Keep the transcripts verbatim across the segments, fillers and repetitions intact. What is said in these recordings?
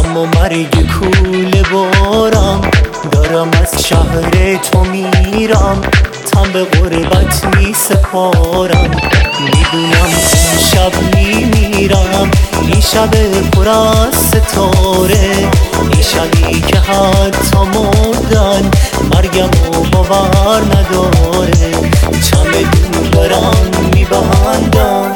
اما مرگ کوله بارم، دارم از شهر تو میرم، تن به غربت می سپارم. میدونم اون شب میمیرم، این شب پر از ستاره، این شبی که حتی مردن مرگم و باور نداره. چمدون دارم میبندم،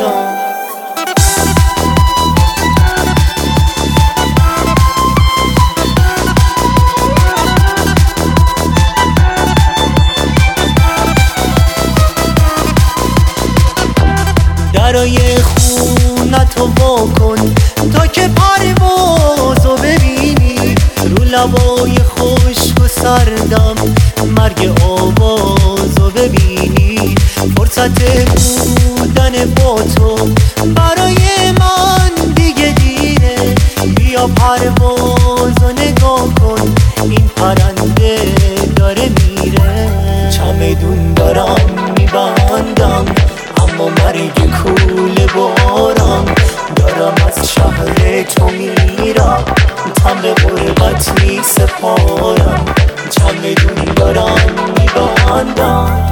درای خونتو واکن تا که پروازو ببینی، رو لبای خشک و سردم مرگ آوازو ببینی. فرصت بودن با تو برای من دیگه دیره، بیا پروازو نگاه کن، این پرنده داره میره. چمدون دارم میبندم، اما مرگ کوله بارم، دارم از شهر تو میرم، تن به غربت می سپارم. چمدون دارم میبندم،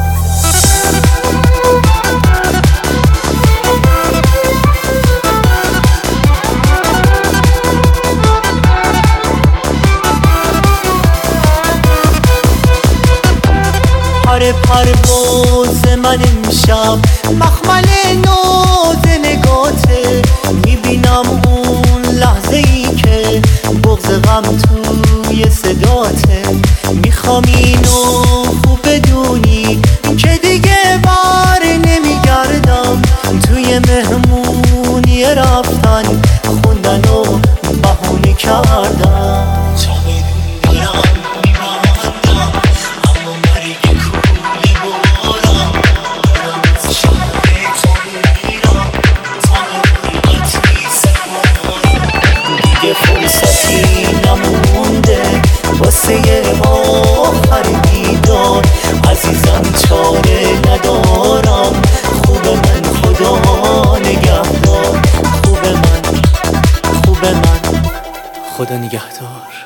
پر پرواز من امشب مخمل ناز نگاته. میبینم اون لحظه ای که بغض غم توی صداته. میخوام اینو خوب بدونی که دیگه بر نمیگردم، توی مهمونی رفتن خوندن و بهونه کردم. فرصتی نمونده واسه آخر دیدار، عزیزم چاره ندارم. خوب من خدا نگهدار، خوب من خوب من خدا نگهدار.